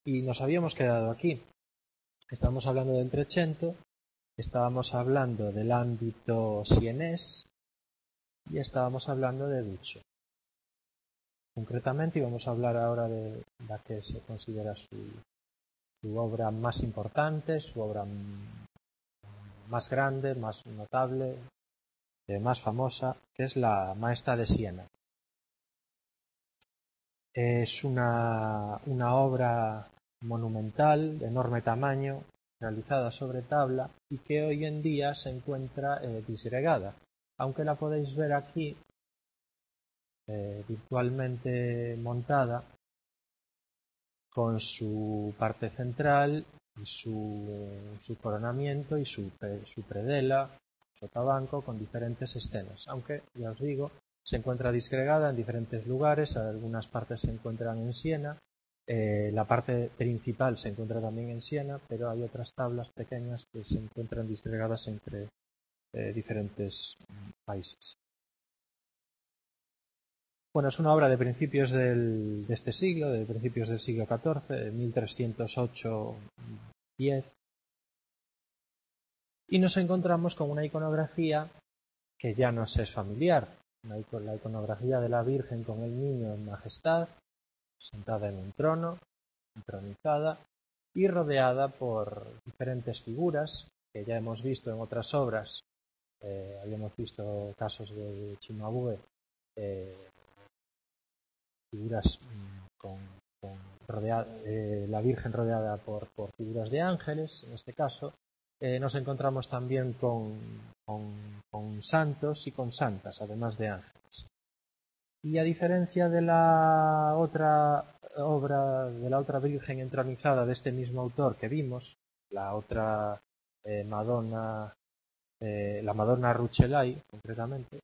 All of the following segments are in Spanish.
Y nos habíamos quedado aquí. Estábamos hablando del Trecento, estábamos hablando del ámbito sienés y estábamos hablando de Duccio. Concretamente íbamos a hablar ahora de la que se considera su obra más importante, su obra más grande, más notable, más famosa, que es la Maesta de Siena. Es una obra monumental, de enorme tamaño, realizada sobre tabla y que hoy en día se encuentra disgregada. Aunque la podéis ver aquí, virtualmente montada, con su parte central y su coronamiento y su predela, sotabanco, con diferentes escenas. Aunque, ya os digo, se encuentra disgregada en diferentes lugares, algunas partes se encuentran en Siena, la parte principal se encuentra también en Siena, pero hay otras tablas pequeñas que se encuentran disgregadas entre diferentes países. Bueno, es una obra de principios de este siglo, de principios del siglo XIV, de 1308-10, y nos encontramos con una iconografía que ya nos es familiar, la iconografía de la Virgen con el Niño en majestad, sentada en un trono, entronizada y rodeada por diferentes figuras que ya hemos visto en otras obras. Habíamos visto casos de Cimabue, figuras la Virgen rodeada por figuras de ángeles. En este caso nos encontramos también con santos y con santas, además de ángeles. Y a diferencia de la otra obra, de la otra Virgen entronizada de este mismo autor que vimos, la otra Madonna, la Madonna Rucellai, concretamente,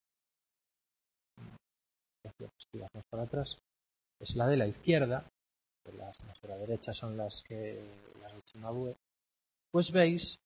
para atrás, es la de la izquierda, las de la derecha son las de Cimabue, pues veis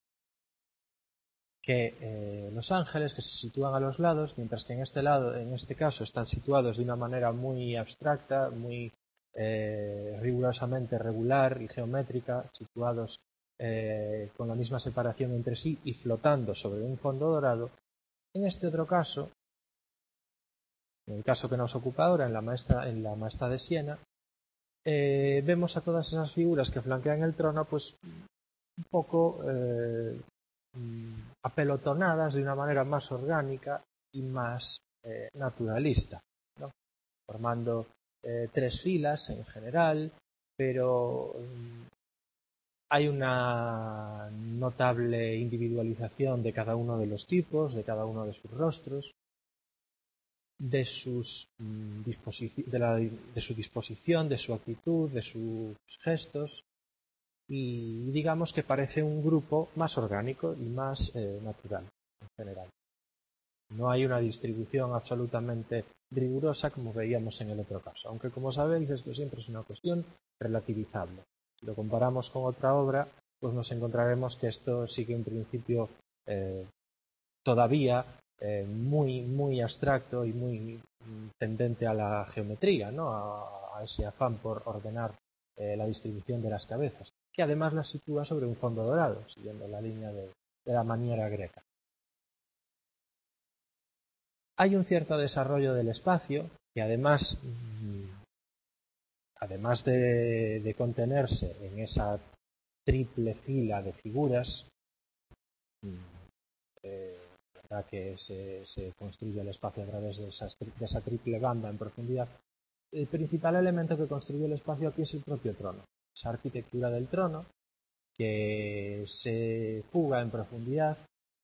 que los ángeles que se sitúan a los lados, mientras que en este caso están situados de una manera muy abstracta, muy rigurosamente regular y geométrica, situados con la misma separación entre sí y flotando sobre un fondo dorado. En este otro caso, en el caso que nos ocupa ahora, en la Maesta de Siena, vemos a todas esas figuras que flanquean el trono, pues un poco apelotonadas de una manera más orgánica y más naturalista, ¿no? Formando tres filas en general, pero hay una notable individualización de cada uno de los tipos, de cada uno de sus rostros, de su disposición, de su actitud, de sus gestos, y digamos que parece un grupo más orgánico y más natural en general. No hay una distribución absolutamente rigurosa como veíamos en el otro caso, aunque como sabéis esto siempre es una cuestión relativizable. Si lo comparamos con otra obra, pues nos encontraremos que esto sigue un principio todavía muy, muy abstracto y muy tendente a la geometría, ¿no? a ese afán por ordenar la distribución de las cabezas, que además las sitúa sobre un fondo dorado, siguiendo la línea de la maniera greca. Hay un cierto desarrollo del espacio que además de contenerse en esa triple fila de figuras, que se construye el espacio a través de esa triple banda en profundidad, el principal elemento que construye el espacio aquí es el propio trono, esa arquitectura del trono que se fuga en profundidad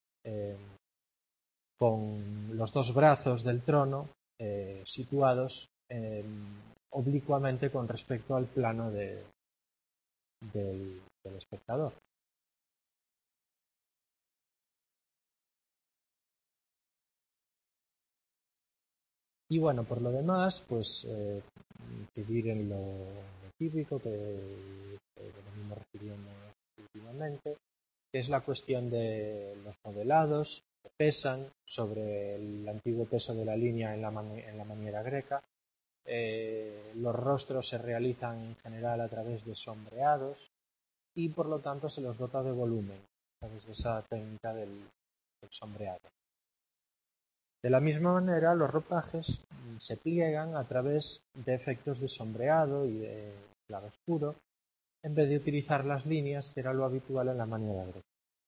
con los dos brazos del trono situados oblicuamente con respecto al plano del espectador. Y bueno, por lo demás, pues incidir en lo típico que venimos refiriendo últimamente, que es la cuestión de los modelados que pesan sobre el antiguo peso de la línea en la maniera greca, los rostros se realizan en general a través de sombreados y por lo tanto se los dota de volumen a través de esa técnica del sombreado. De la misma manera, los ropajes se pliegan a través de efectos de sombreado y de claroscuro en vez de utilizar las líneas, que era lo habitual en la maniera greca.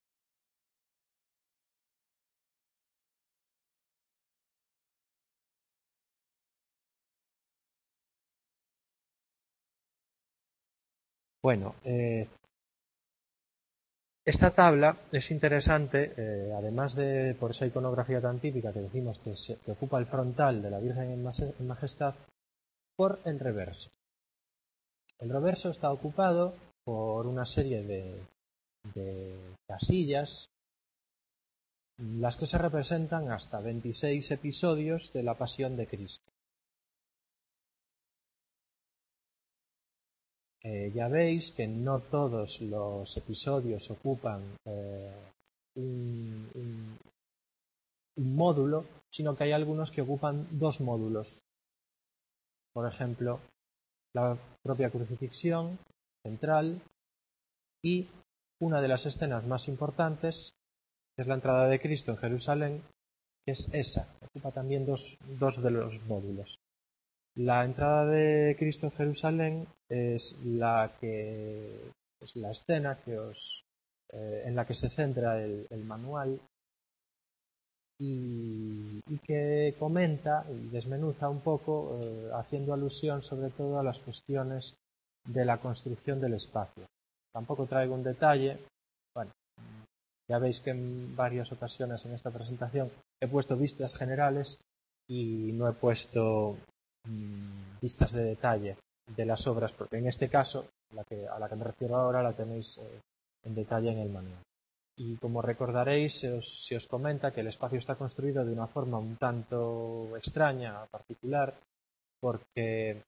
Bueno, esta tabla es interesante, además de por esa iconografía tan típica que decimos que ocupa el frontal de la Virgen en Majestad, por el reverso. El reverso está ocupado por una serie de casillas, las que se representan hasta 26 episodios de la Pasión de Cristo. Ya veis que no todos los episodios ocupan un módulo, sino que hay algunos que ocupan dos módulos. Por ejemplo, la propia crucifixión central y una de las escenas más importantes, que es la entrada de Cristo en Jerusalén, que es esa, ocupa también dos de los módulos. La entrada de Cristo en Jerusalén es la escena en la que se centra el manual y que comenta y desmenuza un poco, haciendo alusión sobre todo a las cuestiones de la construcción del espacio. Tampoco traigo un detalle, bueno, ya veis que en varias ocasiones en esta presentación he puesto vistas generales y no he puesto vistas de detalle de las obras, porque en este caso, a la que me refiero ahora, la tenéis en detalle en el manual. Y como recordaréis, se os comenta que el espacio está construido de una forma un tanto extraña, particular, porque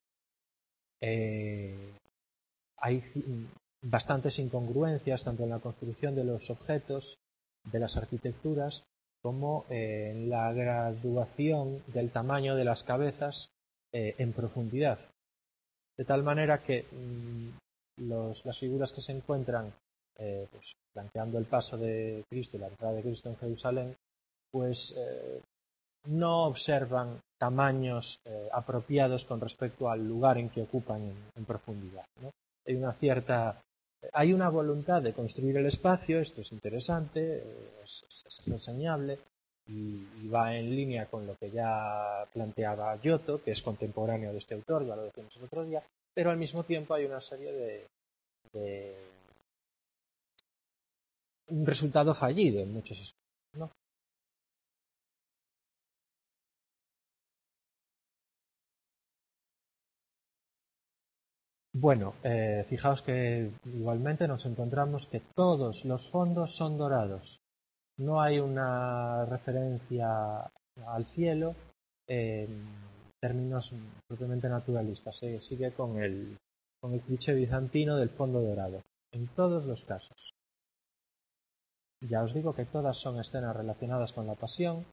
hay bastantes incongruencias tanto en la construcción de los objetos, de las arquitecturas, como en la graduación del tamaño de las cabezas en profundidad. De tal manera que las figuras que se encuentran pues, planteando el paso de Cristo y la entrada de Cristo en Jerusalén, pues no observan tamaños apropiados con respecto al lugar en que ocupan en profundidad, ¿no? Hay una voluntad de construir el espacio, esto es interesante, es reseñable y va en línea con lo que ya planteaba Giotto, que es contemporáneo de este autor, ya lo decimos el otro día, pero al mismo tiempo hay una serie de un resultado fallido en muchos aspectos, ¿no? Bueno, fijaos que igualmente nos encontramos que todos los fondos son dorados. No hay una referencia al cielo en términos propiamente naturalistas. Se sigue con el cliché bizantino del fondo dorado, en todos los casos. Ya os digo que todas son escenas relacionadas con la pasión.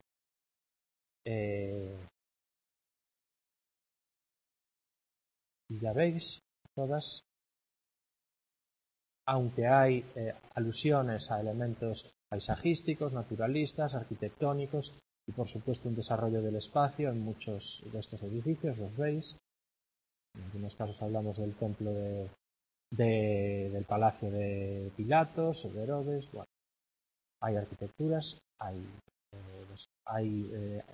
Y ya veis, todas, aunque hay alusiones a elementos paisajísticos, naturalistas, arquitectónicos y por supuesto un desarrollo del espacio en muchos de estos edificios, los veis. En algunos casos hablamos del templo del palacio de Pilatos o de Herodes. Bueno, hay arquitecturas, hay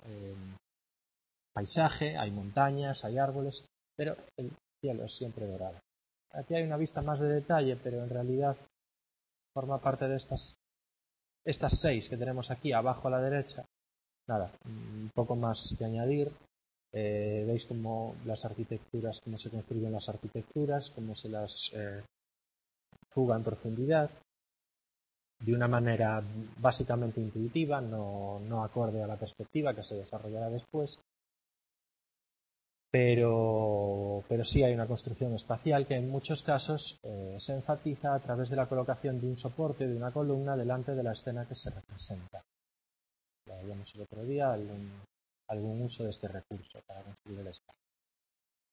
paisaje, hay montañas, hay árboles, pero el cielo es siempre dorado. Aquí hay una vista más de detalle, pero en realidad forma parte de estas 6 que tenemos aquí abajo a la derecha. Nada, un poco más que añadir. Veis cómo cómo se construyen las arquitecturas, cómo se las fuga en profundidad, de una manera básicamente intuitiva, no acorde a la perspectiva que se desarrollará después. Pero sí hay una construcción espacial que en muchos casos se enfatiza a través de la colocación de un soporte, de una columna, delante de la escena que se representa. Ya habíamos el otro día algún uso de este recurso para construir el espacio.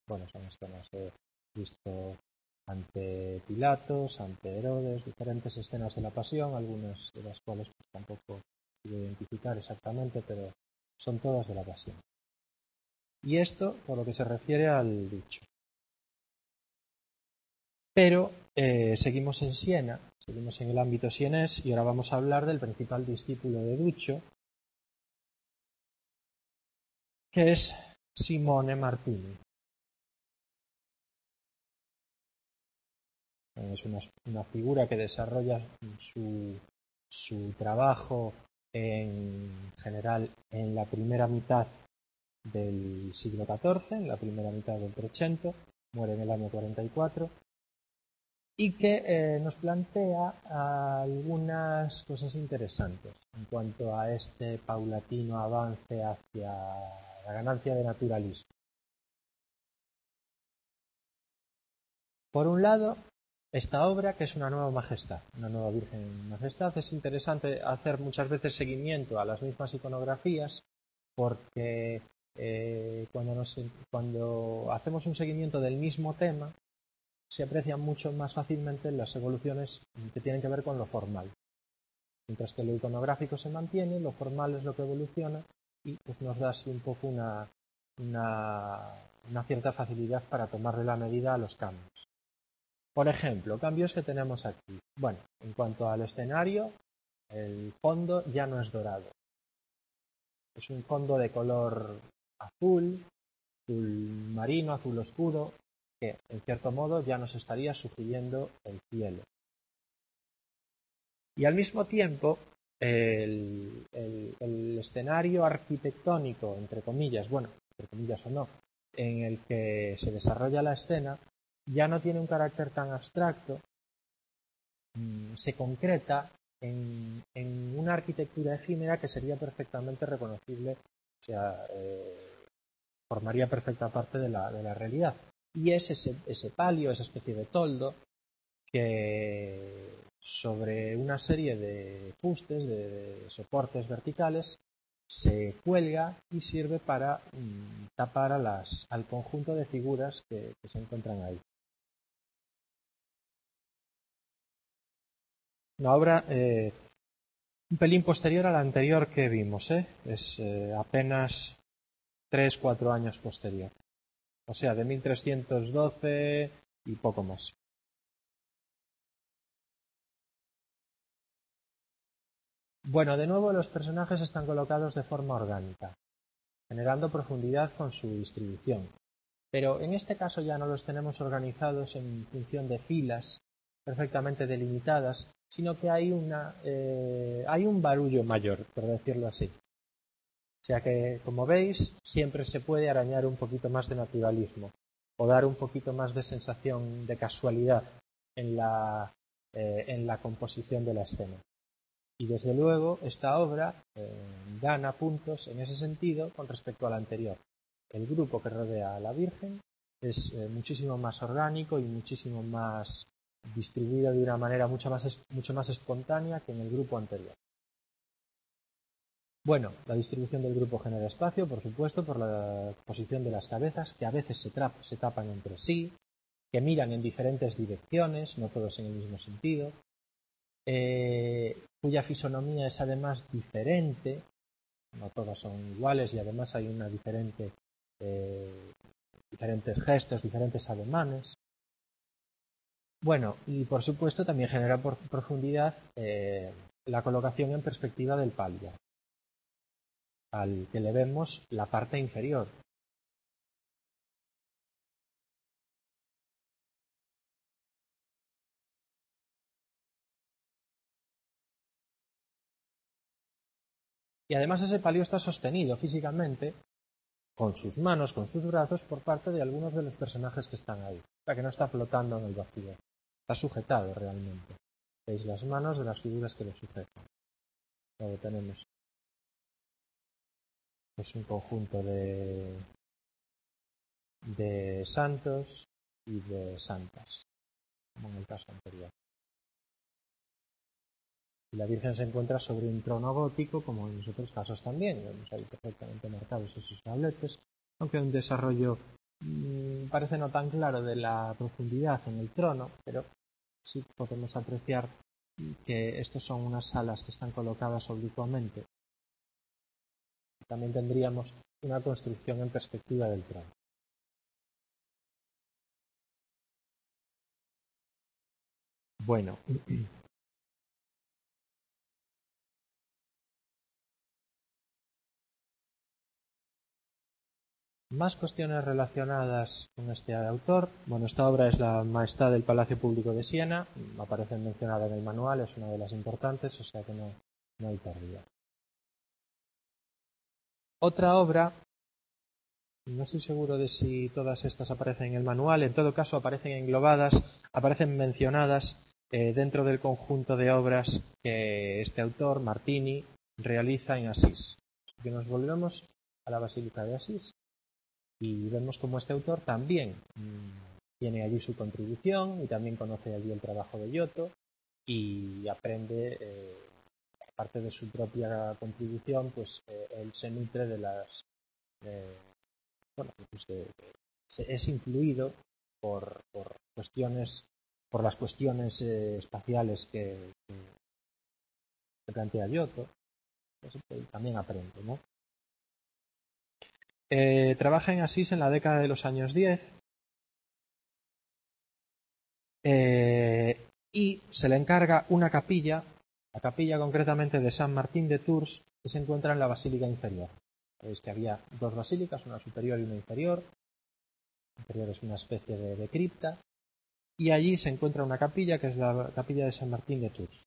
bueno, son escenas de Cristo ante Pilatos, ante Herodes, diferentes escenas de la pasión, algunas de las cuales pues, tampoco quiero identificar exactamente, pero son todas de la pasión. Y esto por lo que se refiere al Duccio. Pero seguimos en Siena, seguimos en el ámbito sienés y ahora vamos a hablar del principal discípulo de Duccio, que es Simone Martini. Es una figura que desarrolla su trabajo en general en la primera mitad del siglo XIV, en la primera mitad del Trecento, muere en el año 44, y que nos plantea algunas cosas interesantes en cuanto a este paulatino avance hacia la ganancia de naturalismo. Por un lado, esta obra, que es una nueva majestad, una nueva Virgen Majestad, es interesante hacer muchas veces seguimiento a las mismas iconografías porque cuando hacemos un seguimiento del mismo tema se aprecian mucho más fácilmente las evoluciones que tienen que ver con lo formal. Mientras que lo iconográfico se mantiene, lo formal es lo que evoluciona y pues nos da así un poco una cierta facilidad para tomarle la medida a los cambios. Por ejemplo, cambios que tenemos aquí. Bueno, en cuanto al escenario, el fondo ya no es dorado. Es un fondo de color azul, azul marino, azul oscuro, que en cierto modo ya nos estaría sugiriendo el cielo. Y al mismo tiempo, el escenario arquitectónico, entre comillas, bueno, entre comillas o no, en el que se desarrolla la escena, ya no tiene un carácter tan abstracto, se concreta en una arquitectura efímera que sería perfectamente reconocible, o sea, formaría perfecta parte de la realidad. Y es ese palio, esa especie de toldo, que sobre una serie de fustes, de soportes verticales, se cuelga y sirve para tapar al conjunto de figuras que se encuentran ahí. Una obra un pelín posterior a la anterior que vimos, es apenas 3-4 años posterior. O sea, de 1312 y poco más. Bueno, de nuevo los personajes están colocados de forma orgánica, generando profundidad con su distribución. Pero en este caso ya no los tenemos organizados en función de filas perfectamente delimitadas, sino que hay un barullo mayor, por decirlo así. O sea que, como veis, siempre se puede arañar un poquito más de naturalismo o dar un poquito más de sensación de casualidad en la composición de la escena. Y desde luego esta obra gana puntos en ese sentido con respecto a la anterior. El grupo que rodea a la Virgen es muchísimo más orgánico y muchísimo más distribuido de una manera mucho más espontánea que en el grupo anterior. Bueno, la distribución del grupo genera espacio, por supuesto, por la posición de las cabezas, que a veces se tapan entre sí, que miran en diferentes direcciones, no todos en el mismo sentido, cuya fisonomía es además diferente, no todas son iguales y además hay una diferentes gestos, diferentes ademanes. Bueno, y por supuesto también genera por profundidad la colocación en perspectiva del palio, al que le vemos la parte inferior. Y además ese palio está sostenido físicamente con sus manos, con sus brazos, por parte de algunos de los personajes que están ahí. O sea, que no está flotando en el vacío. Está sujetado realmente. Veis las manos de las figuras que lo sujetan. Luego tenemos pues, un conjunto de santos y de santas, como en el caso anterior. Y la Virgen se encuentra sobre un trono gótico, como en los otros casos también. Vemos ahí perfectamente marcados esos tabletes, aunque un desarrollo parece no tan claro de la profundidad en el trono, pero sí podemos apreciar que estos son unas salas que están colocadas oblicuamente. También tendríamos una construcción en perspectiva del trono. Bueno, más cuestiones relacionadas con este autor. Bueno, esta obra es La Majestad del Palacio Público de Siena, aparece mencionada en el manual, es una de las importantes, o sea que no hay pérdida. Otra obra, no estoy seguro de si todas estas aparecen en el manual, en todo caso aparecen englobadas, aparecen mencionadas dentro del conjunto de obras que este autor, Martini, realiza en Asís. Así que nos volvemos a la Basílica de Asís y vemos cómo este autor también tiene allí su contribución y también conoce allí el trabajo de Giotto y aprende, aparte de su propia contribución, pues él se nutre de las es influido por las cuestiones espaciales que plantea Giotto, pues, también aprende, ¿no? Trabaja en Asís en la década de los años 10 y se le encarga una capilla, la capilla concretamente de San Martín de Tours, que se encuentra en la Basílica Inferior. Veis que había dos basílicas, una superior y una inferior. La inferior es una especie de cripta, y allí se encuentra una capilla que es la capilla de San Martín de Tours.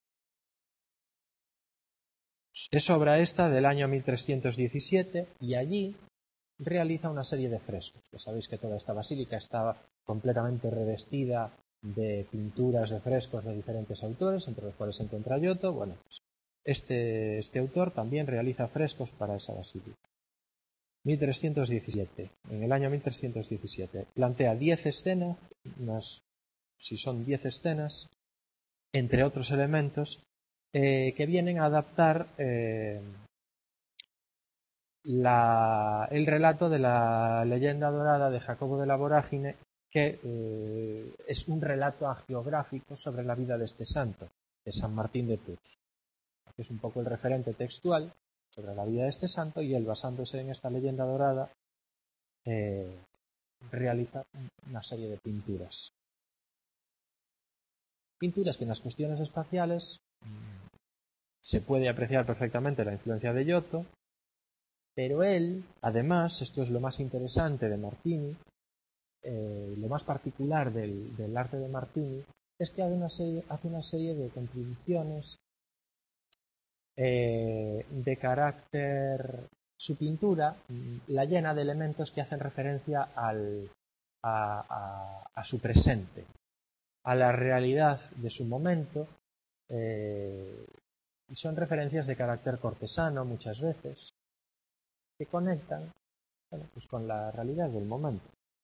Es obra esta del año 1317 y allí realiza una serie de frescos. Ya sabéis que toda esta basílica estaba completamente revestida de pinturas de frescos de diferentes autores, entre los cuales se encuentra Giotto. Bueno, pues este autor también realiza frescos para esa basílica. 1317. En el año 1317 plantea 10 escenas, si son 10 escenas, entre otros elementos, que vienen a adaptar el relato de la leyenda dorada de Jacobo de la Vorágine, que es un relato hagiográfico sobre la vida de este santo, de San Martín de Tours. Es un poco el referente textual sobre la vida de este santo y él, basándose en esta leyenda dorada, realiza una serie de pinturas. Pinturas que en las cuestiones espaciales se puede apreciar perfectamente la influencia de Giotto, pero él, además, esto es lo más interesante de Martini, lo más particular del arte de Martini, es que hace una serie de contribuciones de carácter. Su pintura la llena de elementos que hacen referencia a su presente, a la realidad de su momento, y son referencias de carácter cortesano muchas veces, que conectan pues con la realidad del momento,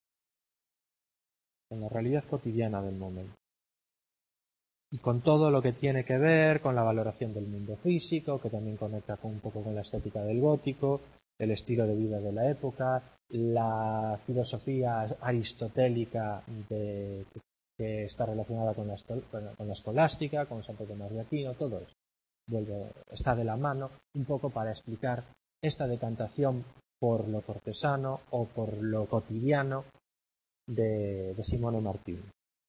con la realidad cotidiana del momento. Y con todo lo que tiene que ver con la valoración del mundo físico, que también conecta un poco con la estética del gótico, el estilo de vida de la época, la filosofía aristotélica que está relacionada con la escolástica, con Santo Tomás de Aquino, todo eso está de la mano un poco para explicar esta decantación por lo cortesano o por lo cotidiano de Simone Martini.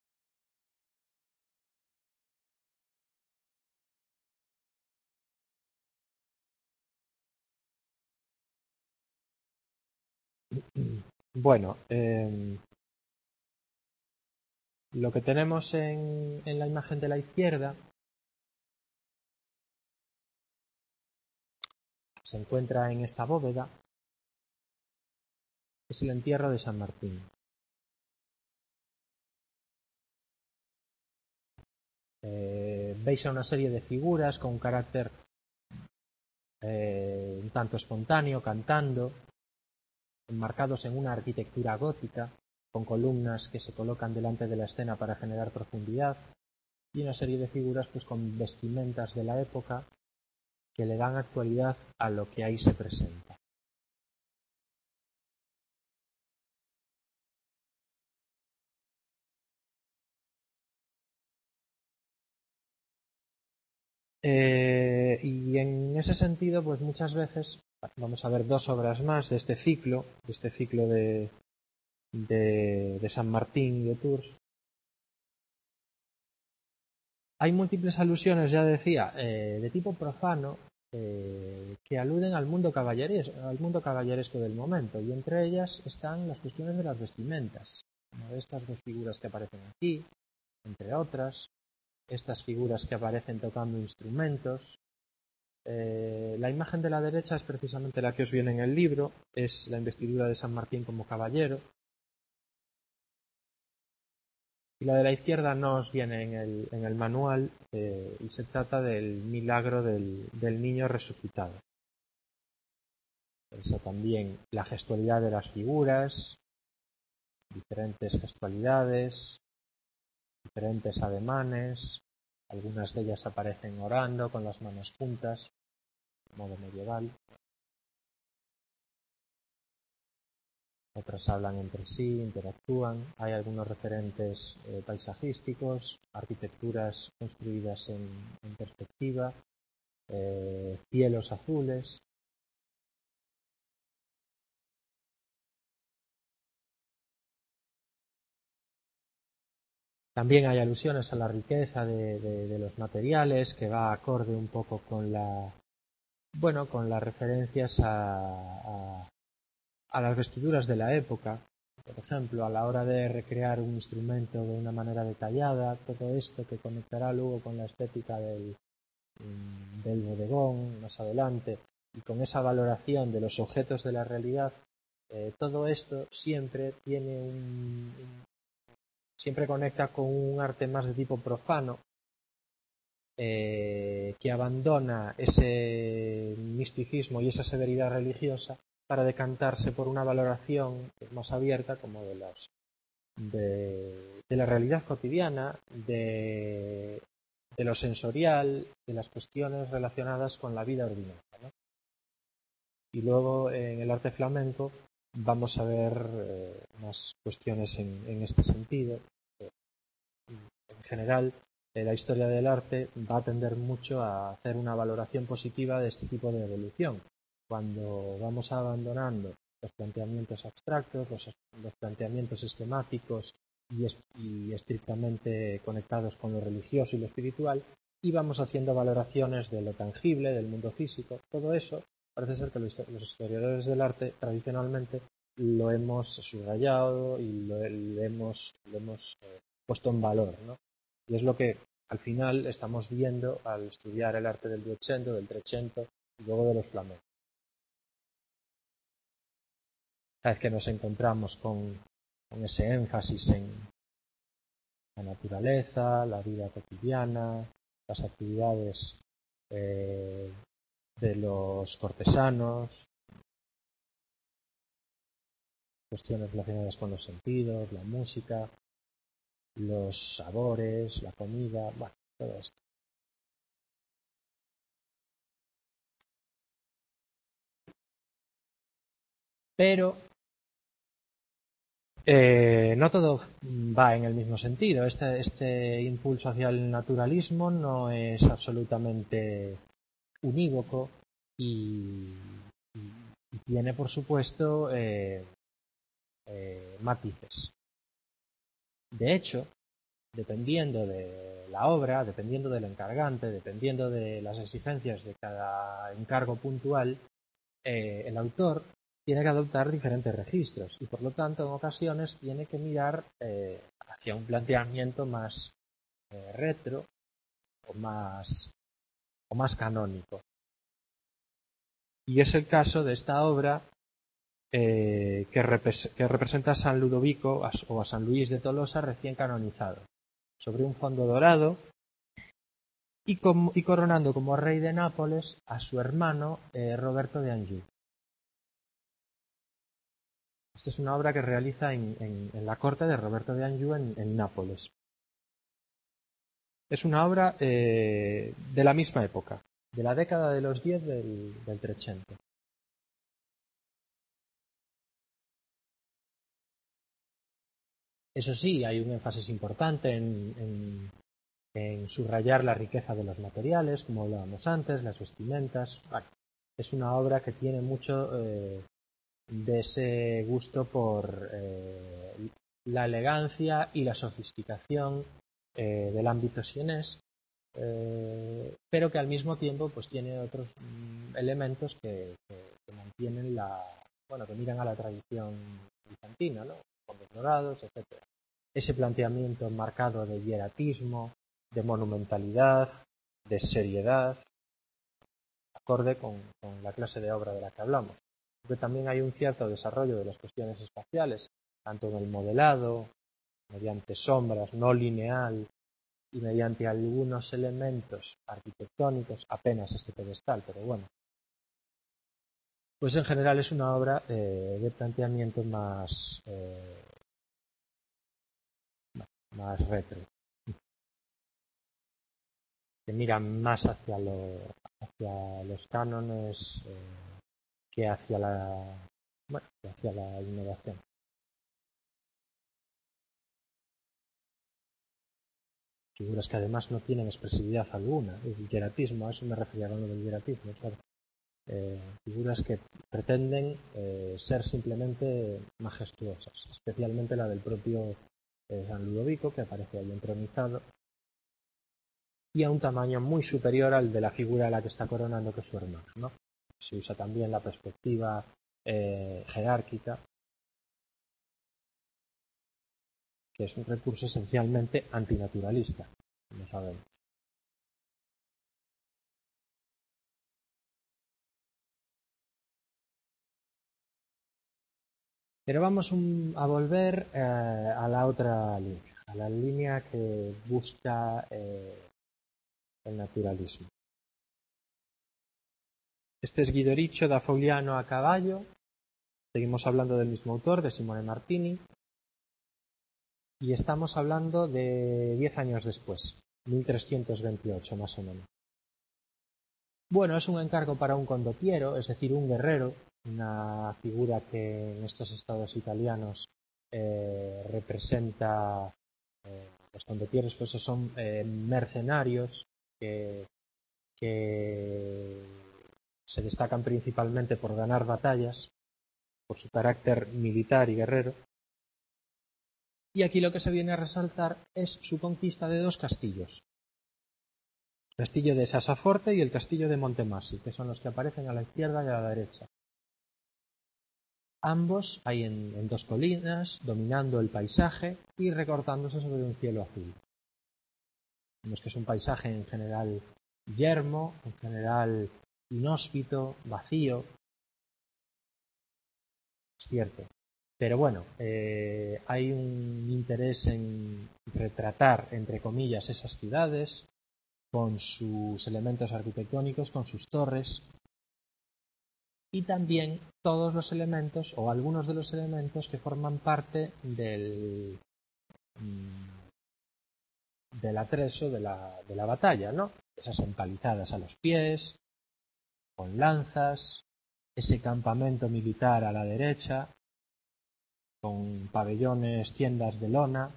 Bueno, lo que tenemos en la imagen de la izquierda se encuentra en esta bóveda, es el entierro de San Martín. Veis a una serie de figuras con un carácter un tanto espontáneo, cantando, enmarcados en una arquitectura gótica, con columnas que se colocan delante de la escena para generar profundidad, y una serie de figuras pues con vestimentas de la época que le dan actualidad a lo que ahí se presenta. Y en ese sentido, pues muchas veces vamos a ver dos obras más de este ciclo de San Martín y de Tours. Hay múltiples alusiones, ya decía, de tipo profano, que aluden al mundo caballeresco del momento, y entre ellas están las cuestiones de las vestimentas, como de estas dos figuras que aparecen aquí, entre otras, estas figuras que aparecen tocando instrumentos. La imagen de la derecha es precisamente la que os viene en el libro, es la investidura de San Martín como caballero, y la de la izquierda no os viene en el manual, y se trata del milagro del niño resucitado. Eso también, la gestualidad de las figuras, diferentes gestualidades, diferentes ademanes, algunas de ellas aparecen orando con las manos juntas, de modo medieval. Otras hablan entre sí, interactúan. Hay algunos referentes paisajísticos, arquitecturas construidas en perspectiva, cielos azules. También hay alusiones a la riqueza de los materiales, que va acorde un poco con con las referencias a las vestiduras de la época. Por ejemplo, a la hora de recrear un instrumento de una manera detallada, todo esto que conectará luego con la estética del bodegón más adelante, y con esa valoración de los objetos de la realidad, todo esto siempre siempre conecta con un arte más de tipo profano, que abandona ese misticismo y esa severidad religiosa para decantarse por una valoración más abierta, como de la realidad cotidiana, de lo sensorial, de las cuestiones relacionadas con la vida ordinaria, ¿no? Y luego en el arte flamenco vamos a ver más cuestiones en este sentido. En general, la historia del arte va a tender mucho a hacer una valoración positiva de este tipo de evolución. Cuando vamos abandonando los planteamientos abstractos, los planteamientos esquemáticos y estrictamente conectados con lo religioso y lo espiritual, y vamos haciendo valoraciones de lo tangible, del mundo físico. Todo eso parece ser que los historiadores del arte tradicionalmente lo hemos subrayado y lo hemos puesto en valor, ¿no? Y es lo que al final estamos viendo al estudiar el arte del Duecento, del Trecento y luego de los flamencos. Cada vez que nos encontramos con ese énfasis en la naturaleza, la vida cotidiana, las actividades de los cortesanos, cuestiones relacionadas con los sentidos, la música, los sabores, la comida, bueno, todo esto. Pero no todo va en el mismo sentido. Este impulso hacia el naturalismo no es absolutamente unívoco y tiene, por supuesto, matices. De hecho, dependiendo de la obra, dependiendo del encargante, dependiendo de las exigencias de cada encargo puntual, el autor tiene que adoptar diferentes registros y, por lo tanto, en ocasiones tiene que mirar hacia un planteamiento más retro o más canónico. Y es el caso de esta obra que representa a San Ludovico o a San Luis de Tolosa recién canonizado, sobre un fondo dorado y coronando como rey de Nápoles a su hermano Roberto de Anjou. Esta es una obra que realiza en la corte de Roberto de Anjou en Nápoles. Es una obra de la misma época, de la década de los 10 del Trecento. Eso sí, hay un énfasis importante en en subrayar la riqueza de los materiales, como hablábamos antes, las vestimentas. Bueno, es una obra que tiene mucho de ese gusto por la elegancia y la sofisticación del ámbito sienés, pero que al mismo tiempo pues tiene otros elementos que mantienen que miran a la tradición bizantina, ¿no? Fondos dorados, etcétera. Ese planteamiento marcado de hieratismo, de monumentalidad, de seriedad, acorde con la clase de obra de la que hablamos. Porque también hay un cierto desarrollo de las cuestiones espaciales, tanto en el modelado, mediante sombras, no lineal, y mediante algunos elementos arquitectónicos, apenas este pedestal, pero bueno. Pues en general es una obra de planteamiento más retro, que mira más hacia los cánones que hacia la innovación. Figuras que además no tienen expresividad alguna. El hieratismo, a eso me refería con lo del hieratismo. Claro. Figuras que pretenden ser simplemente majestuosas, especialmente la del propio San Ludovico, que aparece ahí entronizado, y a un tamaño muy superior al de la figura a la que está coronando, que es su hermano, ¿no? Se usa también la perspectiva jerárquica, que es un recurso esencialmente antinaturalista, como sabemos. Pero vamos a volver a la otra línea, a la línea que busca el naturalismo. Este es Guidoricho da Fauliano a caballo. Seguimos hablando del mismo autor, de Simone Martini. Y estamos hablando de 10 años después, 1328 más o menos. Bueno, es un encargo para un condottiero, es decir, un guerrero, una figura que en estos estados italianos representa, los condottieros pues son mercenarios que se destacan principalmente por ganar batallas, por su carácter militar y guerrero. Y aquí lo que se viene a resaltar es su conquista de dos castillos. El castillo de Sasaforte y el castillo de Montemassi, que son los que aparecen a la izquierda y a la derecha. Ambos hay en dos colinas, dominando el paisaje y recortándose sobre un cielo azul. Vemos que es un paisaje en general yermo, en general inhóspito, vacío. Es cierto. Pero bueno, hay un interés en retratar, entre comillas, esas ciudades con sus elementos arquitectónicos, con sus torres, y también todos los elementos o algunos de los elementos que forman parte del atrezo de la batalla, ¿no? Esas empalizadas a los pies, con lanzas, ese campamento militar a la derecha, con pabellones, tiendas de lona,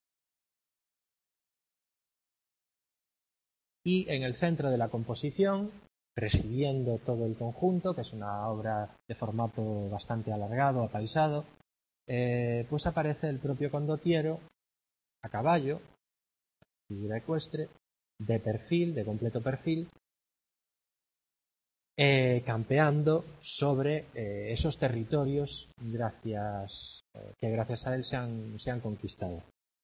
y en el centro de la composición, presidiendo todo el conjunto, que es una obra de formato bastante alargado, apaisado, pues aparece el propio condottiero a caballo, figura ecuestre, de perfil, de completo perfil, campeando sobre esos territorios que gracias a él se han conquistado.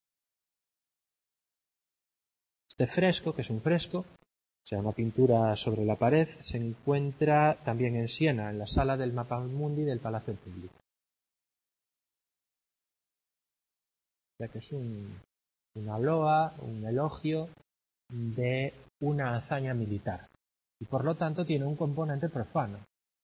Este fresco, que es un fresco, o sea, una pintura sobre la pared, se encuentra también en Siena, en la sala del Mappamundi del Palacio Público. O sea que es una loa, un elogio de una hazaña militar. Y por lo tanto tiene un componente profano.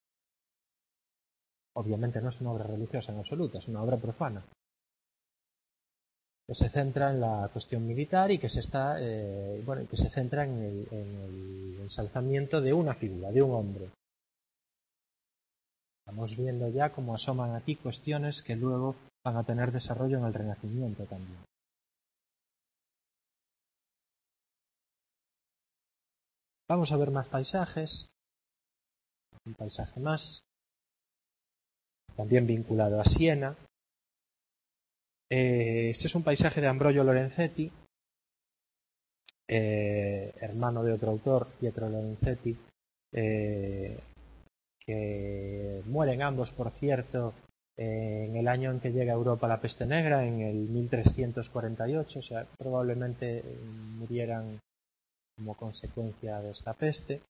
Obviamente no es una obra religiosa en absoluto, es una obra profana, que se centra en la cuestión militar y que se centra en el ensalzamiento de una figura, de un hombre. Estamos viendo ya cómo asoman aquí cuestiones que luego van a tener desarrollo en el Renacimiento también. Vamos a ver más paisajes. Un paisaje más, también vinculado a Siena. Este es un paisaje de Ambrogio Lorenzetti, hermano de otro autor, Pietro Lorenzetti, que mueren ambos, por cierto, en el año en que llega a Europa la peste negra, en el 1348, o sea, probablemente murieran como consecuencia de esta peste.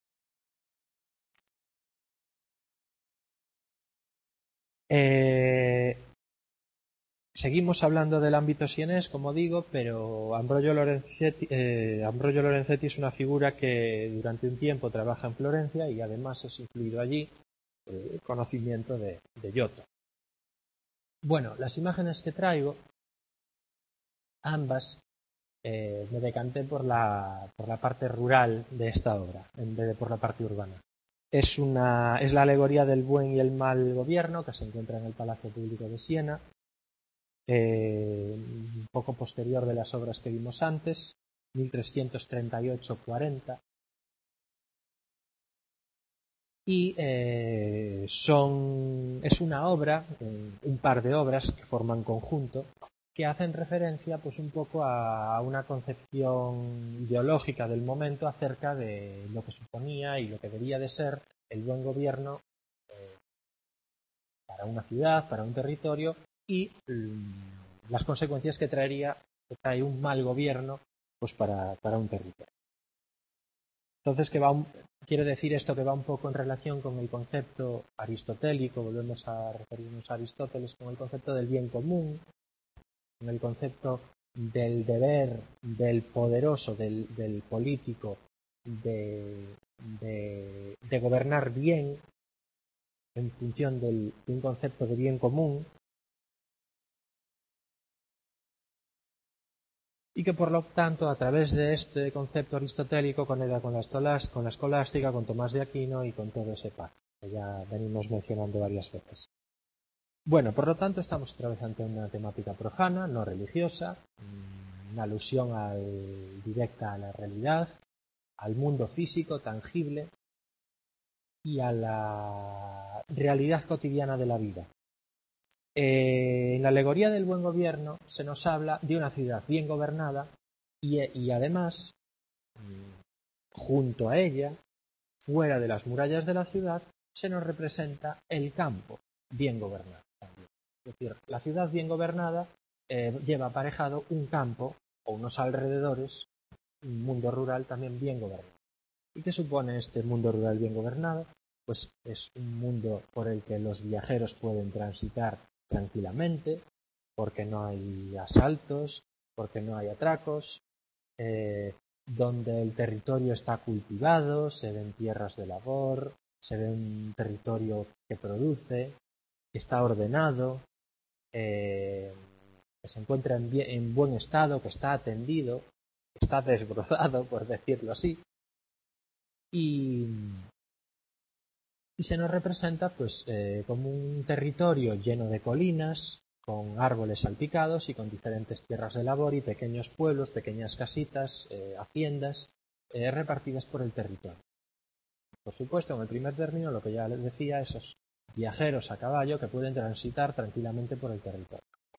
Seguimos hablando del ámbito sienés, como digo, pero Ambrogio Lorenzetti es una figura que durante un tiempo trabaja en Florencia y además es incluido allí el conocimiento de Giotto. Bueno, las imágenes que traigo, ambas, me decanté por la parte rural de esta obra, en vez de por la parte urbana. Es la alegoría del buen y el mal gobierno que se encuentra en el Palacio Público de Siena, un poco posterior de las obras que vimos antes, 1338-40, y es una obra, un par de obras que forman conjunto, que hacen referencia pues un poco a una concepción ideológica del momento acerca de lo que suponía y lo que debía de ser el buen gobierno para una ciudad, para un territorio, y las consecuencias que trae un mal gobierno pues para un territorio. Entonces, quiere decir esto que va un poco en relación con el concepto aristotélico, volvemos a referirnos a Aristóteles, con el concepto del bien común, con el concepto del deber del poderoso, del político, de gobernar bien en función de un concepto de bien común, y que por lo tanto a través de este concepto aristotélico conecta con la escolástica, con Tomás de Aquino y con todo ese pacto que ya venimos mencionando varias veces. Bueno, por lo tanto estamos otra vez ante una temática profana, no religiosa, una alusión directa a la realidad, al mundo físico, tangible y a la realidad cotidiana de la vida. En la alegoría del buen gobierno se nos habla de una ciudad bien gobernada y además, junto a ella, fuera de las murallas de la ciudad, se nos representa el campo bien gobernado también. Es decir, la ciudad bien gobernada lleva aparejado un campo o unos alrededores, un mundo rural también bien gobernado. ¿Y qué supone este mundo rural bien gobernado? Pues es un mundo por el que los viajeros pueden transitar tranquilamente, porque no hay asaltos, porque no hay atracos, donde el territorio está cultivado, se ven tierras de labor, se ve un territorio que produce, que está ordenado, que se encuentra en buen estado, que está atendido, que está desbrozado, por decirlo así, y se nos representa pues como un territorio lleno de colinas, con árboles salpicados y con diferentes tierras de labor y pequeños pueblos, pequeñas casitas, haciendas repartidas por el territorio. Por supuesto, en el primer término, lo que ya les decía, esos viajeros a caballo que pueden transitar tranquilamente por el territorio.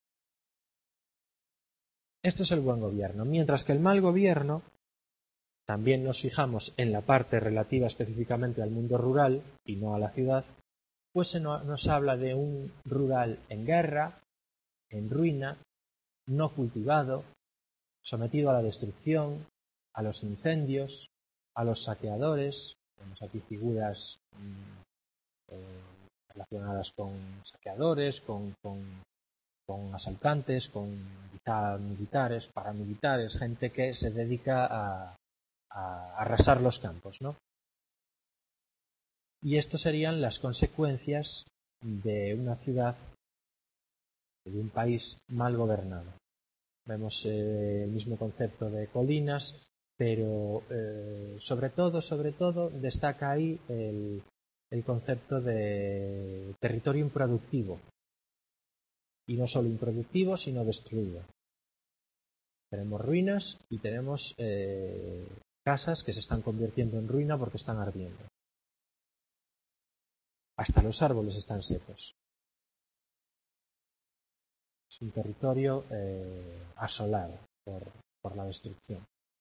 Esto es el buen gobierno, mientras que el mal gobierno, también nos fijamos en la parte relativa específicamente al mundo rural y no a la ciudad, pues nos habla de un rural en guerra, en ruina, no cultivado, sometido a la destrucción, a los incendios, a los saqueadores. Vemos aquí figuras relacionadas con saqueadores, con asaltantes, con militares, paramilitares, gente que se dedica a arrasar los campos, ¿no? Y esto serían las consecuencias de una ciudad, de un país mal gobernado. Vemos el mismo concepto de colinas, pero sobre todo destaca ahí el concepto de territorio improductivo. Y no solo improductivo, sino destruido. Tenemos ruinas y tenemos casas que se están convirtiendo en ruina porque están ardiendo. Hasta los árboles están secos. Es un territorio asolado por la destrucción.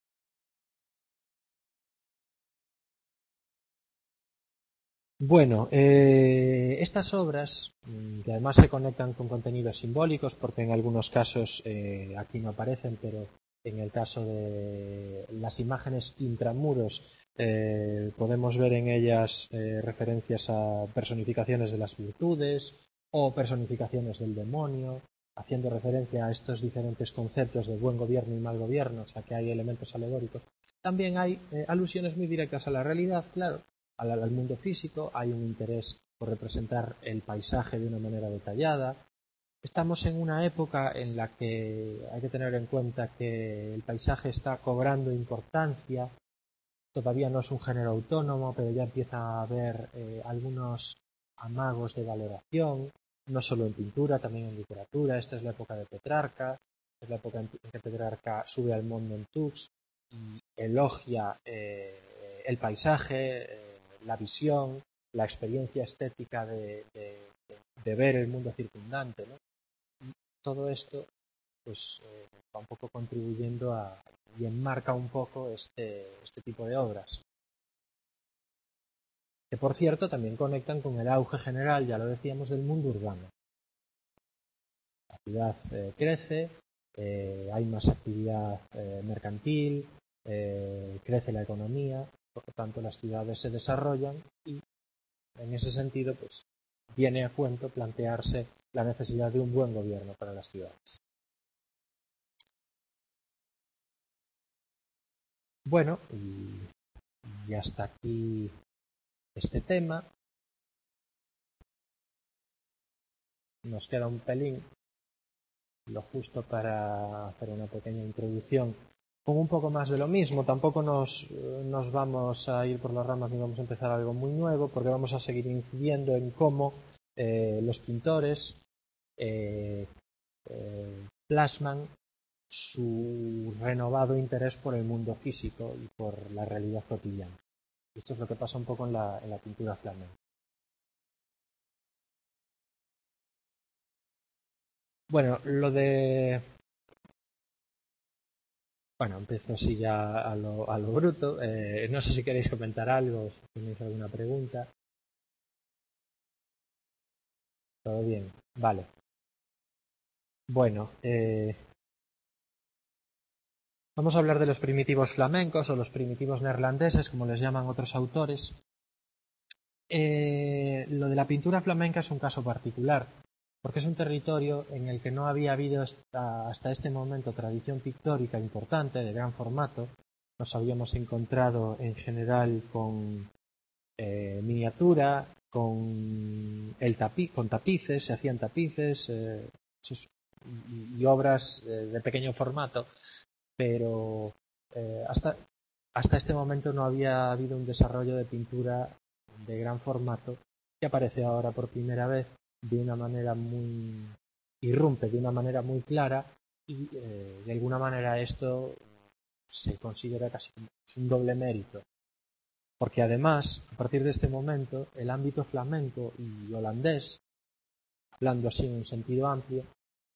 Bueno, estas obras, que además se conectan con contenidos simbólicos, porque en algunos casos aquí no aparecen, pero en el caso de las imágenes intramuros podemos ver en ellas referencias a personificaciones de las virtudes o personificaciones del demonio, haciendo referencia a estos diferentes conceptos de buen gobierno y mal gobierno, o sea que hay elementos alegóricos. También hay alusiones muy directas a la realidad, claro, al mundo físico, hay un interés por representar el paisaje de una manera detallada. Estamos en una época en la que hay que tener en cuenta que el paisaje está cobrando importancia, todavía no es un género autónomo, pero ya empieza a haber algunos amagos de valoración, no solo en pintura, también en literatura. Esta es la época de Petrarca, es la época en que Petrarca sube al Mont Ventoux y elogia el paisaje, la visión, la experiencia estética de ver el mundo circundante, ¿no? Y todo esto pues va un poco contribuyendo y enmarca un poco este tipo de obras, que por cierto también conectan con el auge general, ya lo decíamos, del mundo urbano. La ciudad crece, hay más actividad mercantil, crece la economía, por lo tanto las ciudades se desarrollan y en ese sentido pues viene a cuento plantearse la necesidad de un buen gobierno para las ciudades. Bueno, y hasta aquí este tema. Nos queda un pelín, lo justo para hacer una pequeña introducción con un poco más de lo mismo. Tampoco nos vamos a ir por las ramas ni vamos a empezar algo muy nuevo, porque vamos a seguir incidiendo en cómo los pintores plasman su renovado interés por el mundo físico y por la realidad cotidiana. Esto es lo que pasa un poco en la pintura flamenca. Bueno, Bueno, empiezo así ya a lo bruto. No sé si queréis comentar algo, si tenéis alguna pregunta. ¿Todo bien? Vale. Bueno, vamos a hablar de los primitivos flamencos o los primitivos neerlandeses, como les llaman otros autores. Lo de la pintura flamenca es un caso particular, porque es un territorio en el que no había habido hasta este momento tradición pictórica importante, de gran formato. Nos habíamos encontrado en general con miniatura, con tapices, se hacían tapices y obras de pequeño formato, pero hasta este momento no había habido un desarrollo de pintura de gran formato que aparece ahora por primera vez de una manera irrumpe de una manera muy clara y de alguna manera esto se considera casi un doble mérito, porque además a partir de este momento el ámbito flamenco y holandés, hablando así en un sentido amplio,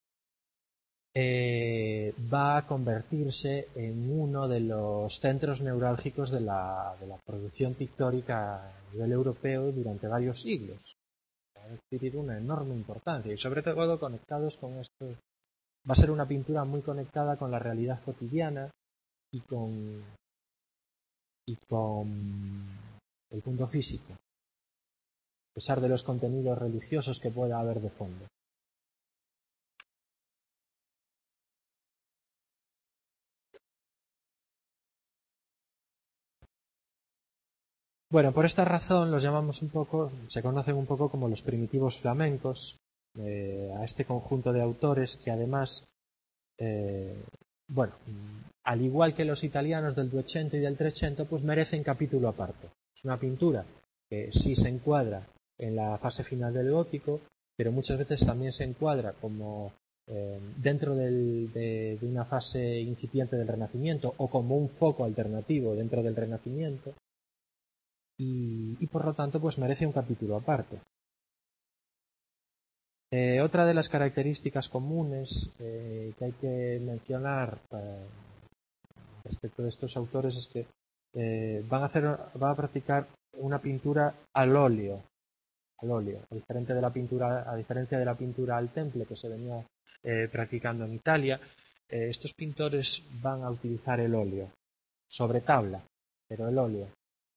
va a convertirse en uno de los centros neurálgicos de la producción pictórica a nivel europeo durante varios siglos. Va a adquirir una enorme importancia y sobre todo conectados con esto. Va a ser una pintura muy conectada con la realidad cotidiana y con el mundo físico, a pesar de los contenidos religiosos que pueda haber de fondo. Bueno, por esta razón los llamamos se conocen un poco como los primitivos flamencos, a este conjunto de autores que además, al igual que los italianos del Duecento y del Trecento, pues merecen capítulo aparte. Es una pintura que sí se encuadra en la fase final del gótico, pero muchas veces también se encuadra como dentro de una fase incipiente del Renacimiento o como un foco alternativo dentro del Renacimiento y por lo tanto pues merece un capítulo aparte. Otra de las características comunes que hay que mencionar respecto de estos autores es que van a practicar una pintura al óleo, a diferencia de la pintura al temple que se venía practicando en Italia. Estos pintores van a utilizar el óleo sobre tabla, pero el óleo.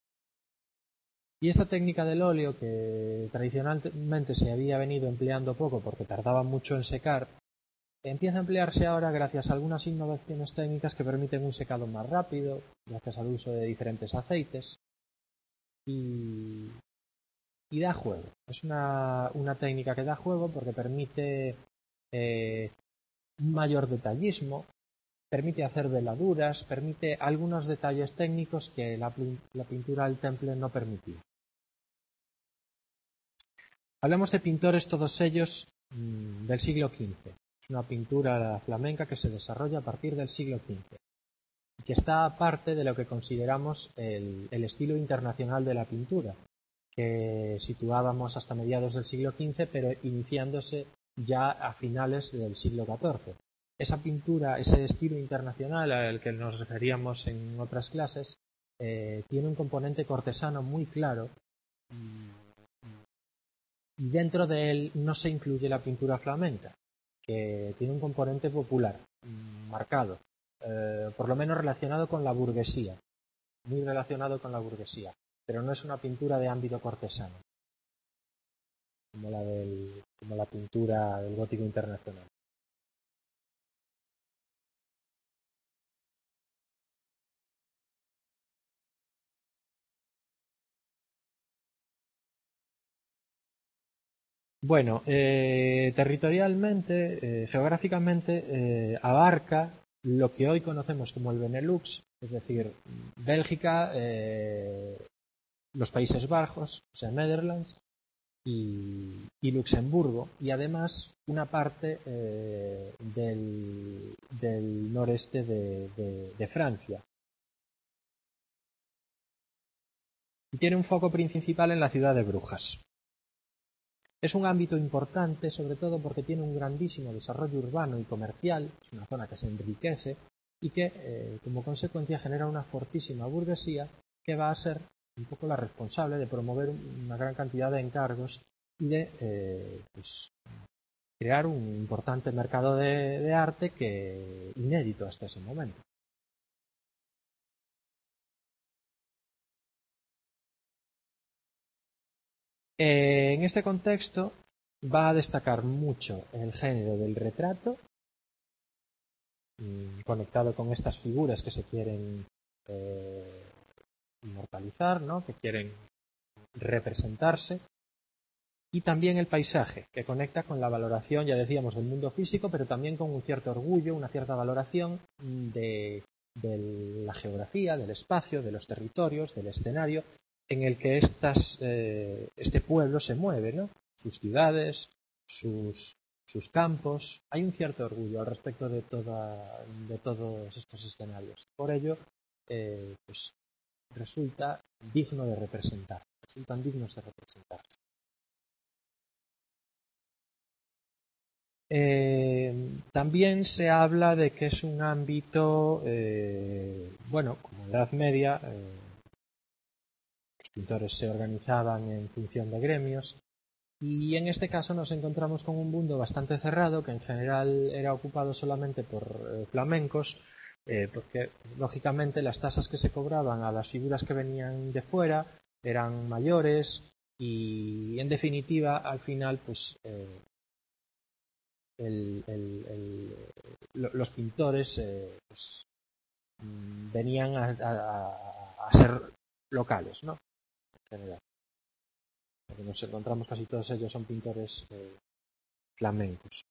Y esta técnica del óleo, que tradicionalmente se había venido empleando poco porque tardaba mucho en secar, empieza a emplearse ahora gracias a algunas innovaciones técnicas que permiten un secado más rápido, gracias al uso de diferentes aceites, y da juego. Es una técnica que da juego porque permite un mayor detallismo, permite hacer veladuras, permite algunos detalles técnicos que la pintura al temple no permitía. Hablamos de pintores, todos ellos del siglo XV. Es una pintura flamenca que se desarrolla a partir del siglo XV y que está aparte de lo que consideramos el estilo internacional de la pintura, que situábamos hasta mediados del siglo XV, pero iniciándose ya a finales del siglo XIV. Esa pintura, ese estilo internacional al que nos referíamos en otras clases, tiene un componente cortesano muy claro y dentro de él no se incluye la pintura flamenca, que tiene un componente popular marcado, por lo menos relacionado con la burguesía, muy relacionado con la burguesía, pero no es una pintura de ámbito cortesano, como la pintura del gótico internacional. Bueno, territorialmente, geográficamente, abarca lo que hoy conocemos como el Benelux, es decir, Bélgica, los Países Bajos, o sea, Netherlands, y Luxemburgo, y además una parte del noreste de Francia. Y tiene un foco principal en la ciudad de Brujas. Es un ámbito importante, sobre todo porque tiene un grandísimo desarrollo urbano y comercial, es una zona que se enriquece y que, como consecuencia, genera una fortísima burguesía que va a ser un poco la responsable de promover una gran cantidad de encargos y de crear un importante mercado de arte que inédito hasta ese momento. En este contexto va a destacar mucho el género del retrato, conectado con estas figuras que se quieren inmortalizar, ¿no? Que quieren representarse, y también el paisaje, que conecta con la valoración, ya decíamos, del mundo físico, pero también con un cierto orgullo, una cierta valoración de la geografía, del espacio, de los territorios, del escenario en el que este pueblo se mueve, ¿no? Sus ciudades, sus campos. Hay un cierto orgullo al respecto de todos estos escenarios. Por ello, pues resulta digno de representar, resultan dignos de representarse. También se habla de que es un ámbito, bueno, como en la Edad Media, los pintores se organizaban en función de gremios, y en este caso nos encontramos con un mundo bastante cerrado, que en general era ocupado solamente por flamencos, porque lógicamente las tasas que se cobraban a las figuras que venían de fuera eran mayores, y en definitiva al final pues los pintores pues, venían a ser locales, ¿no? En general. Porque nos encontramos casi todos ellos son pintores flamencos.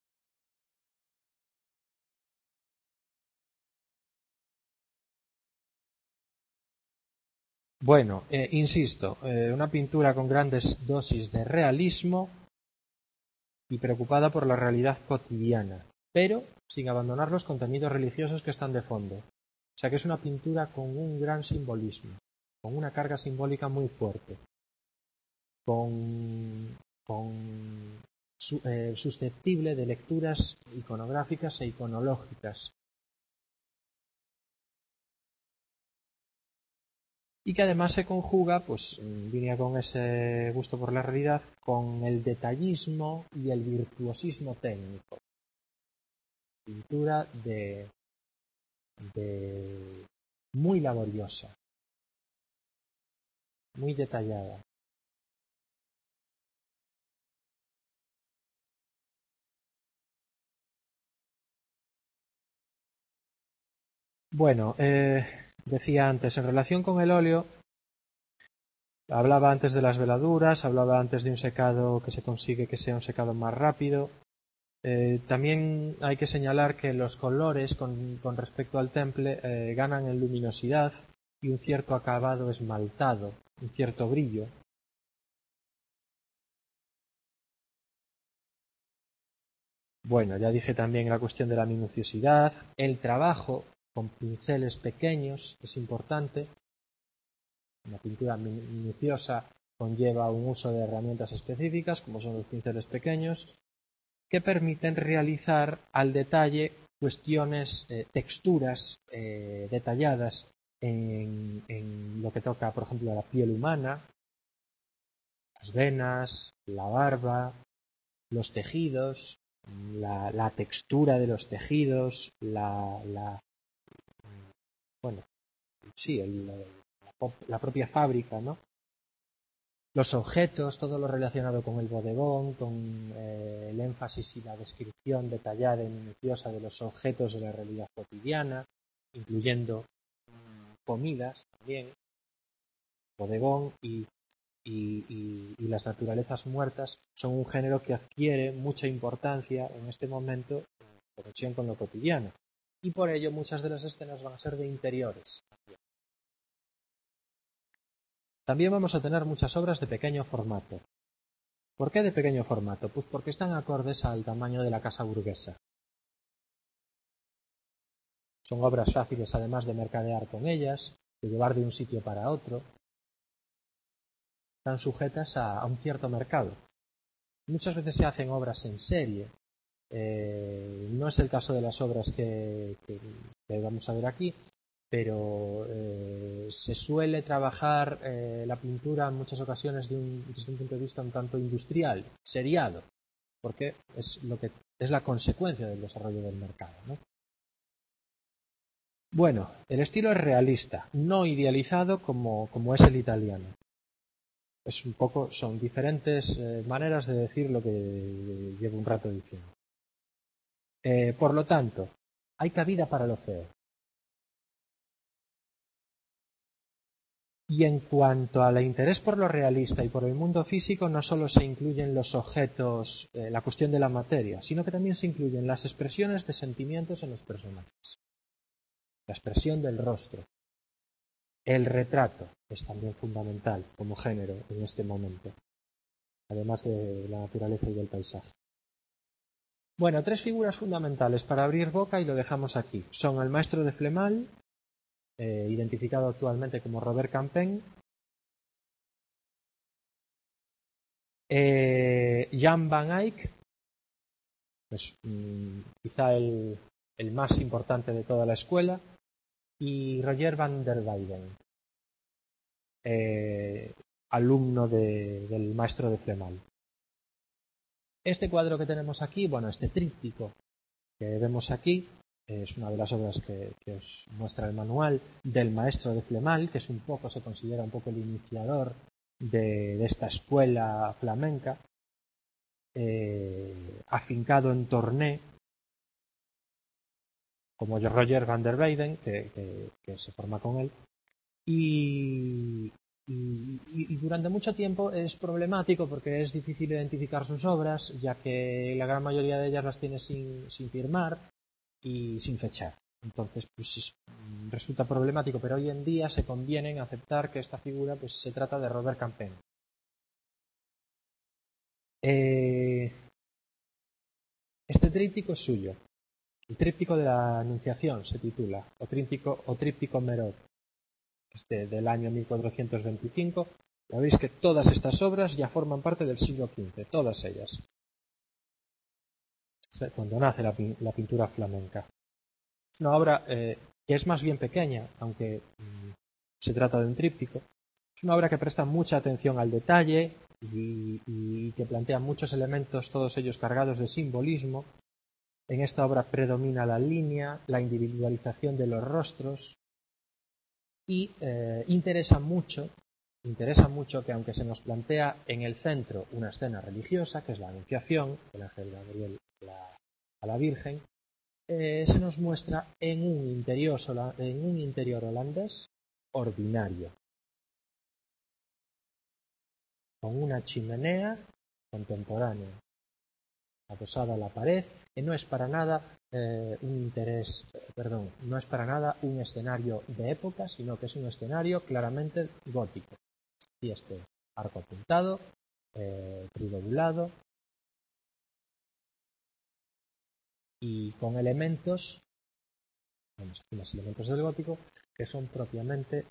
Bueno, insisto, una pintura con grandes dosis de realismo y preocupada por la realidad cotidiana. pero sin abandonar los contenidos religiosos que están de fondo. O sea que es una pintura con un gran simbolismo, con una carga simbólica muy fuerte, susceptible de lecturas iconográficas e iconológicas, y que además se conjuga, pues en línea con ese gusto por la realidad, con el detallismo y el virtuosismo técnico. Pintura de muy laboriosa, muy detallada. Bueno, decía antes, en relación con el óleo, hablaba antes de las veladuras, hablaba antes de un secado que se consigue que sea un secado más rápido. También hay que señalar que los colores con respecto al temple ganan en luminosidad y un cierto acabado esmaltado, un cierto brillo. Bueno, ya dije también la cuestión de la minuciosidad, el trabajo con pinceles pequeños es importante. Una pintura minuciosa conlleva un uso de herramientas específicas, como son los pinceles pequeños, que permiten realizar al detalle cuestiones, texturas detalladas en lo que toca, por ejemplo, a la piel humana, las venas, la barba, los tejidos, la textura de los tejidos, bueno, sí, la propia fábrica, ¿no? Los objetos, todo lo relacionado con el bodegón, con el énfasis y la descripción detallada y minuciosa de los objetos de la realidad cotidiana, incluyendo comidas también, bodegón y las naturalezas muertas son un género que adquiere mucha importancia en este momento en conexión con lo cotidiano. Y por ello muchas de las escenas van a ser de interiores. También vamos a tener muchas obras de pequeño formato. ¿Por qué de pequeño formato? Pues porque están acordes al tamaño de la casa burguesa. Son obras fáciles además de mercadear con ellas, de llevar de un sitio para otro. Están sujetas a un cierto mercado. Muchas veces se hacen obras en serie. No es el caso de las obras que vamos a ver aquí, pero se suele trabajar la pintura en muchas ocasiones desde un punto de vista un tanto industrial, seriado, porque es la consecuencia del desarrollo del mercado, ¿no? Bueno, el estilo es realista, no idealizado como es el italiano. Son diferentes maneras de decir lo que llevo un rato diciendo. Por lo tanto, hay cabida para lo feo. Y en cuanto al interés por lo realista y por el mundo físico, no solo se incluyen los objetos, la cuestión de la materia, sino que también se incluyen las expresiones de sentimientos en los personajes. La expresión del rostro. El retrato es también fundamental como género en este momento, además de la naturaleza y del paisaje. Bueno, tres figuras fundamentales para abrir boca y lo dejamos aquí. Son el maestro de Flemal, identificado actualmente como Robert Campin, Jan van Eyck, pues, quizá el más importante de toda la escuela, y Roger van der Weyden, alumno del maestro de Flemal. Este cuadro que tenemos aquí, bueno, este tríptico que vemos aquí, es una de las obras que os muestra el manual del maestro de Flemal, que se considera un poco el iniciador de esta escuela flamenca, afincado en Tournai, como Roger van der Weyden, que se forma con él, y durante mucho tiempo es problemático porque es difícil identificar sus obras, ya que la gran mayoría de ellas las tiene sin firmar y sin fechar. Entonces, pues resulta problemático, pero hoy en día se conviene en aceptar que esta figura pues se trata de Robert Campin. Este tríptico es suyo. El tríptico de la Anunciación se titula, o tríptico Merod, del año 1425. Ya veis que todas estas obras ya forman parte del siglo XV, todas ellas, cuando nace la pintura flamenca. Es una obra que es más bien pequeña, aunque se trata de un tríptico. Es una obra que presta mucha atención al detalle y que plantea muchos elementos, todos ellos cargados de simbolismo. En esta obra predomina la línea, la individualización de los rostros y interesa mucho que, aunque se nos plantea en el centro una escena religiosa, que es la Anunciación, el ángel Gabriel a la Virgen, se nos muestra en un interior holandés ordinario, con una chimenea contemporánea adosada a la pared, que no es para nada no es para nada un escenario de época, sino que es un escenario claramente gótico. Y este arco apuntado, trilobulado y con elementos, vemos aquí los elementos del gótico, que son propiamente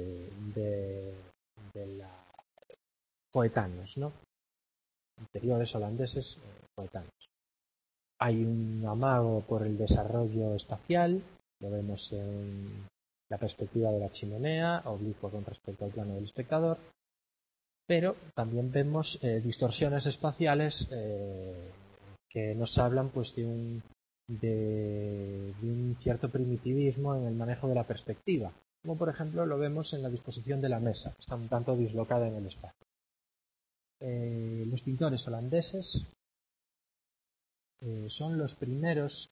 coetáneos, ¿no? Interiores holandeses coetáneos. Hay un amago por el desarrollo espacial, lo vemos en la perspectiva de la chimenea, oblicuo con respecto al plano del espectador, pero también vemos distorsiones espaciales que nos hablan pues de un cierto primitivismo en el manejo de la perspectiva, como por ejemplo lo vemos en la disposición de la mesa, que está un tanto dislocada en el espacio. Los pintores holandeses son los primeros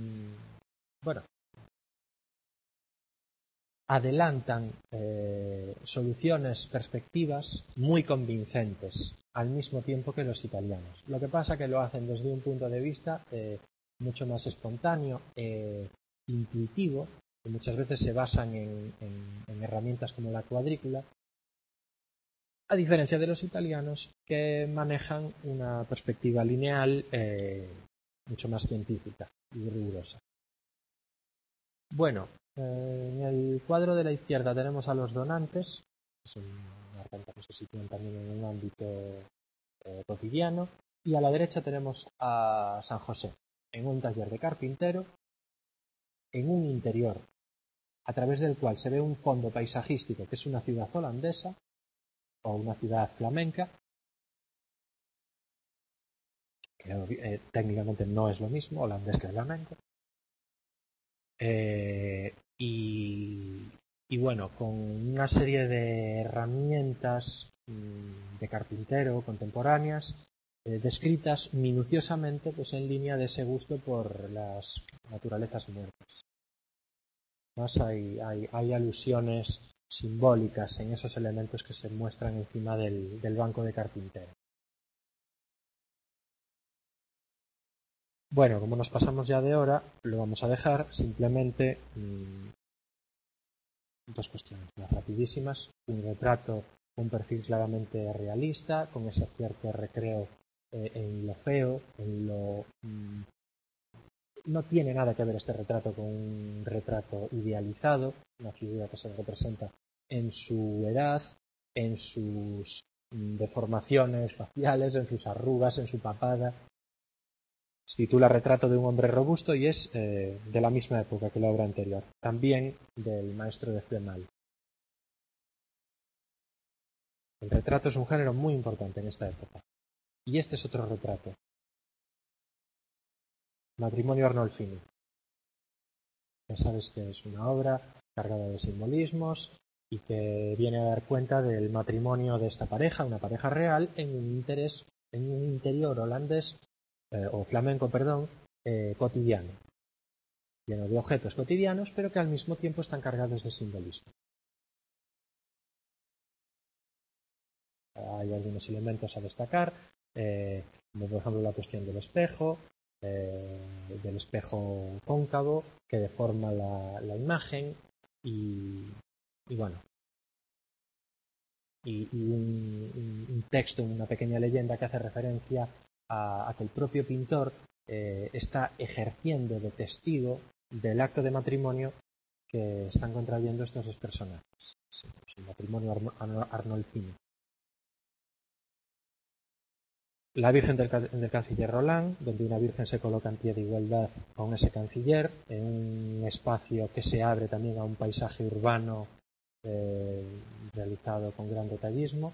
adelantan soluciones, perspectivas muy convincentes al mismo tiempo que los italianos. Lo que pasa que lo hacen desde un punto de vista mucho más espontáneo, intuitivo, que muchas veces se basan en herramientas como la cuadrícula, a diferencia de los italianos, que manejan una perspectiva lineal mucho más científica y rigurosa. Bueno, en el cuadro de la izquierda tenemos a los donantes, que son una renta que se sitúan también en un ámbito cotidiano, y a la derecha tenemos a San José, en un taller de carpintero, en un interior, a través del cual se ve un fondo paisajístico que es una ciudad holandesa, o una ciudad flamenca, que técnicamente no es lo mismo holandés que flamenco, y bueno, con una serie de herramientas de carpintero contemporáneas descritas minuciosamente pues en línea de ese gusto por las naturalezas muertas. Más hay alusiones simbólicas en esos elementos que se muestran encima del banco de carpintero. Bueno, como nos pasamos ya de hora, lo vamos a dejar. Simplemente dos cuestiones más rapidísimas. Un retrato, un perfil claramente realista, con ese cierto recreo en lo feo, en lo... No tiene nada que ver este retrato con un retrato idealizado, una figura que se representa en su edad, en sus deformaciones faciales, en sus arrugas, en su papada. Se titula Retrato de un hombre robusto y es de la misma época que la obra anterior, también del maestro de Flemal. El retrato es un género muy importante en esta época. Y este es otro retrato. Matrimonio Arnolfini. Ya sabes que es una obra cargada de simbolismos y que viene a dar cuenta del matrimonio de esta pareja, una pareja real, en un interior holandés, o flamenco, perdón, cotidiano, lleno de objetos cotidianos, pero que al mismo tiempo están cargados de simbolismo. Hay algunos elementos a destacar, como por ejemplo la cuestión del espejo cóncavo que deforma la imagen y bueno, y un texto, una pequeña leyenda que hace referencia a que el propio pintor está ejerciendo de testigo del acto de matrimonio que están contrayendo estos dos personajes. Sí, pues el matrimonio arnolfino. La Virgen del Canciller Roland, donde una virgen se coloca en pie de igualdad con ese canciller, en un espacio que se abre también a un paisaje urbano realizado con gran detallismo.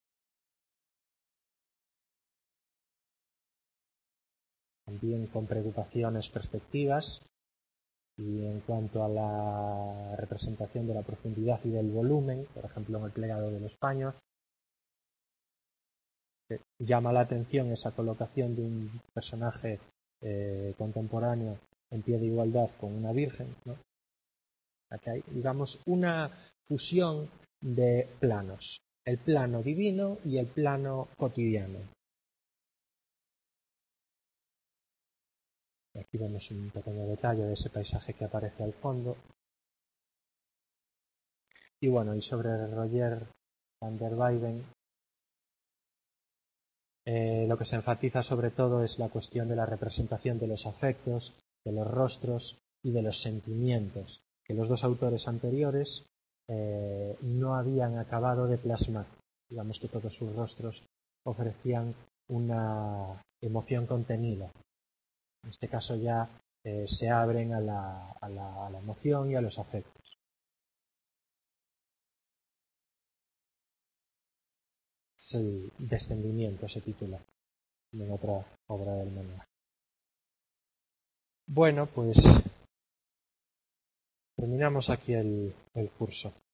También con preocupaciones perspectivas, y en cuanto a la representación de la profundidad y del volumen, por ejemplo en el plegado de los paños, llama la atención esa colocación de un personaje contemporáneo en pie de igualdad con una virgen, ¿no? Aquí hay, digamos, una fusión de planos, el plano divino y el plano cotidiano. Aquí vemos un pequeño detalle de ese paisaje que aparece al fondo. Y bueno, y sobre Roger van der Weyden, lo que se enfatiza sobre todo es la cuestión de la representación de los afectos, de los rostros y de los sentimientos, que los dos autores anteriores no habían acabado de plasmar. Digamos que todos sus rostros ofrecían una emoción contenida. En este caso ya se abren a la emoción y a los afectos. Es el descendimiento, se titula en otra obra del manual. Bueno, pues terminamos aquí el curso.